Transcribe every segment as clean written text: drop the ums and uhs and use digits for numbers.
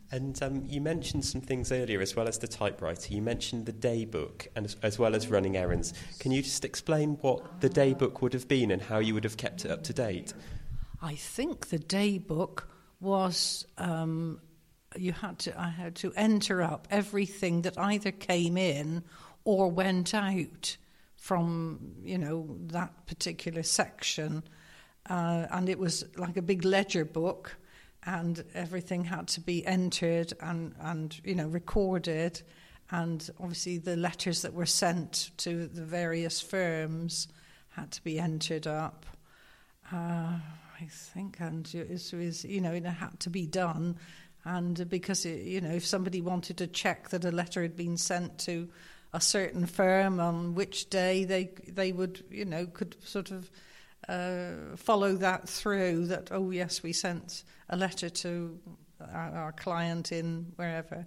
And you mentioned some things earlier, as well as the typewriter. You mentioned the day book, and as well as running errands. Can you just explain what the day book would have been and how you would have kept it up to date? I think the day book was I had to enter up everything that either came in or went out from that particular section, and it was like a big ledger book. And everything had to be entered and recorded, and obviously the letters that were sent to the various firms had to be entered up. I think, and it was it had to be done, and because if somebody wanted to check that a letter had been sent to a certain firm on which day, they would could sort of follow that through, that yes, we sent a letter to our client in wherever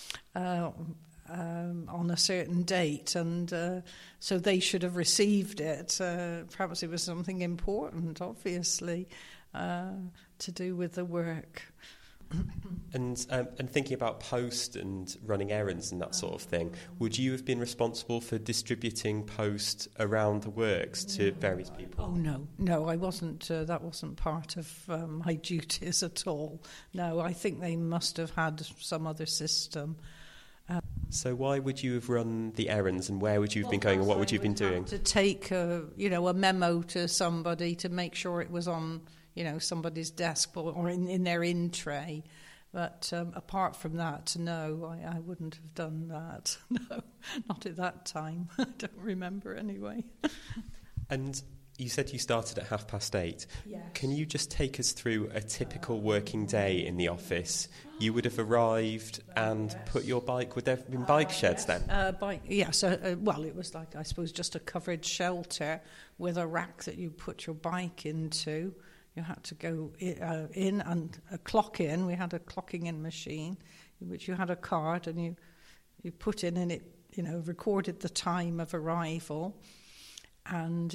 on a certain date, and so they should have received it. Perhaps it was something important, obviously, to do with the work. And thinking about post and running errands and that sort of thing, would you have been responsible for distributing post around the works to various people? Oh, no, I wasn't. That wasn't part of my duties at all. No, I think they must have had some other system. So why would you have run the errands, and where would you have been going, and what would you have been doing? To take a memo to somebody to make sure it was on somebody's desk or in their in tray. But apart from that, no, I wouldn't have done that. No, not at that time. I don't remember anyway. And you said you started at 8:30. Yes. Can you just take us through a typical working day in the office? You would have arrived and put your bike. Would there have been bike sheds then? Yes. Well, it was like, I suppose, just a covered shelter with a rack that you put your bike into. You had to go in and clock in. We had a clocking in machine, in which you had a card and you put in, and it recorded the time of arrival, and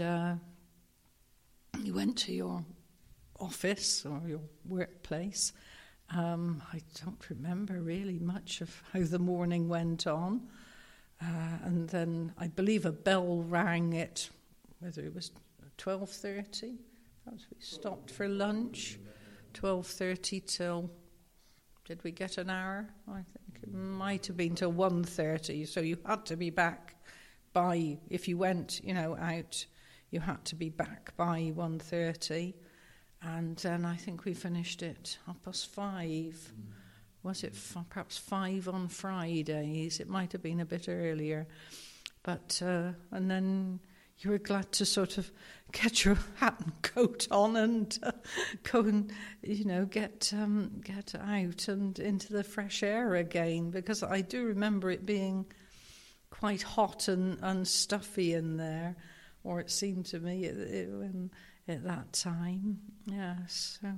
you went to your office or your workplace. I don't remember really much of how the morning went on, and then I believe a bell rang at whether it was 12:30. Perhaps we stopped for lunch, 12:30 till, did we get an hour? I think it might have been till 1:30. So you had to be back by, if you went, out, you had to be back by 1:30. And then I think we finished at 5:30. Was it perhaps 5 on Fridays? It might have been a bit earlier. But, and then you were glad to sort of get your hat and coat on and go and, get out and into the fresh air again, because I do remember it being quite hot and stuffy in there, or it seemed to me at that time. Yes, so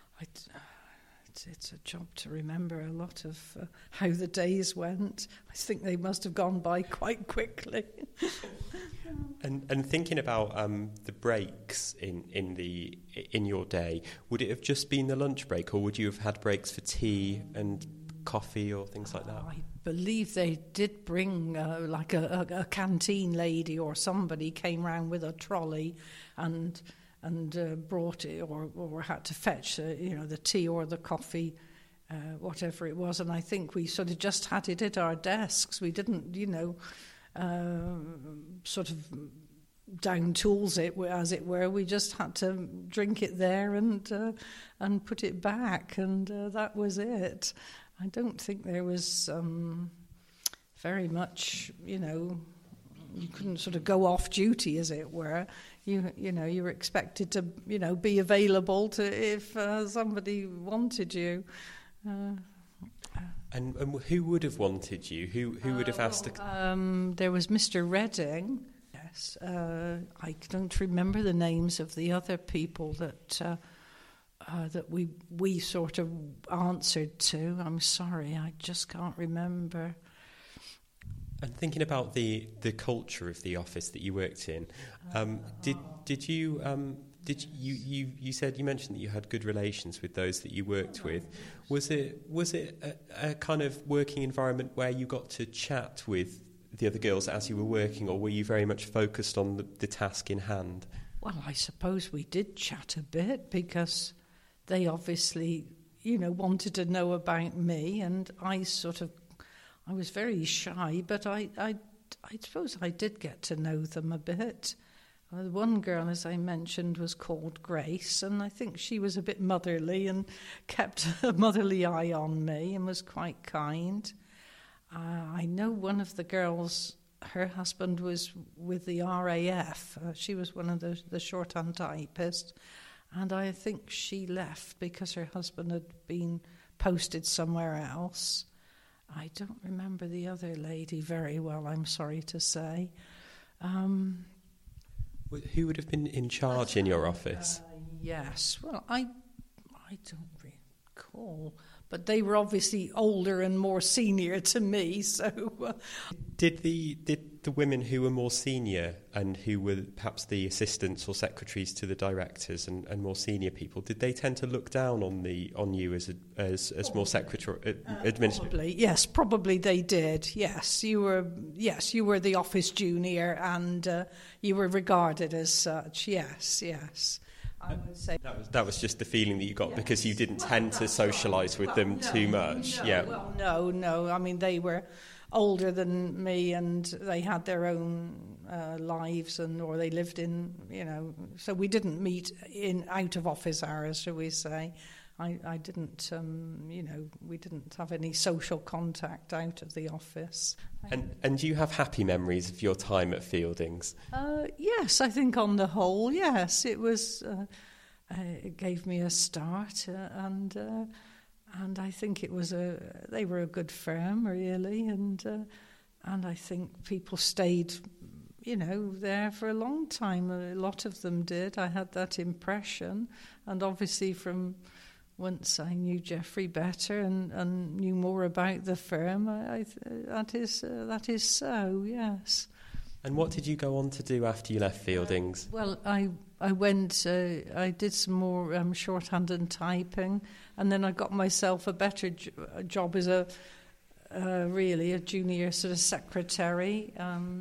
it's a job to remember a lot of how the days went. I think they must have gone by quite quickly. And thinking about the breaks in your day, would it have just been the lunch break, or would you have had breaks for tea and coffee or things like that? I believe they did bring like a canteen lady or somebody came round with a trolley and brought it or had to fetch the tea or the coffee, whatever it was. And I think we sort of just had it at our desks. We didn't sort of down tools it, as it were. We just had to drink it there and put it back, and that was it. I don't think there was very much, you couldn't sort of go off duty, as it were. You were expected to, be available to if somebody wanted you. And who would have wanted you? Who would have asked to... There was Mr. Redding. Yes. I don't remember the names of the other people that we sort of answered to. I'm sorry, I just can't remember. And thinking about the culture of the office that you worked in, did you Did you said you mentioned that you had good relations with those that you worked with? Was it a kind of working environment where you got to chat with the other girls as you were working, or were you very much focused on the task in hand? Well, I suppose we did chat a bit because they obviously, wanted to know about me, and I was very shy, but I suppose I did get to know them a bit. One girl, as I mentioned, was called Grace, and I think she was a bit motherly and kept a motherly eye on me and was quite kind. I know one of the girls, her husband was with the RAF. She was one of the shorthand typists, and I think she left because her husband had been posted somewhere else. I don't remember the other lady very well, I'm sorry to say. Who would have been in charge in your office? Yes, well, I don't recall, but they were obviously older and more senior to me. So, did the women who were more senior and who were perhaps the assistants or secretaries to the directors and more senior people, did they tend to look down on you as more secretary administrative? Probably they did. Yes, you were the office junior, and you were regarded as such. Yes. I would say that was just the feeling that you got, because you didn't tend to socialise with them too much. No, yeah. Well, no. I mean, they were older than me, and they had their own lives, or they lived in, so we didn't meet in out of office hours, shall we say. I didn't, we didn't have any social contact out of the office. And do you have happy memories of your time at Fieldings? Yes, I think on the whole, yes. It was, it gave me a start, and I think they were a good firm, really, and I think people stayed, there for a long time. A lot of them did. I had that impression, and obviously from once I knew Geoffrey better and knew more about the firm, that is so, yes. And what did you go on to do after you left Fieldings? Well, I went, I did some more shorthand and typing, and then I got myself a better job as a junior sort of secretary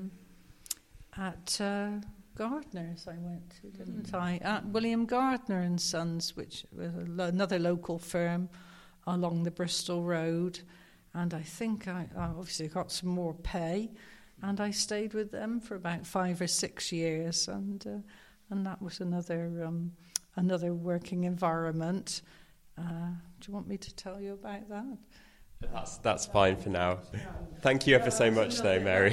at Gardner's. I went to, didn't I? At William Gardner and Sons, which was another local firm along the Bristol Road, and I think I obviously got some more pay. And I stayed with them for about 5 or 6 years, and that was another working environment. Do you want me to tell you about that? That's fine for now. Thank you ever so much, though, Mary.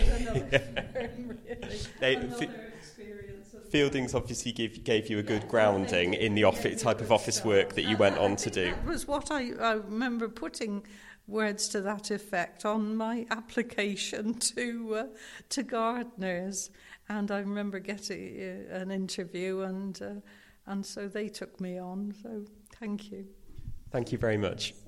Fieldings obviously gave you a good grounding in the type of office work that you went on to do. That was what I remember putting words to that effect on my application to Gardner's, and I remember getting an interview, and so they took me on. So thank you. Thank you very much.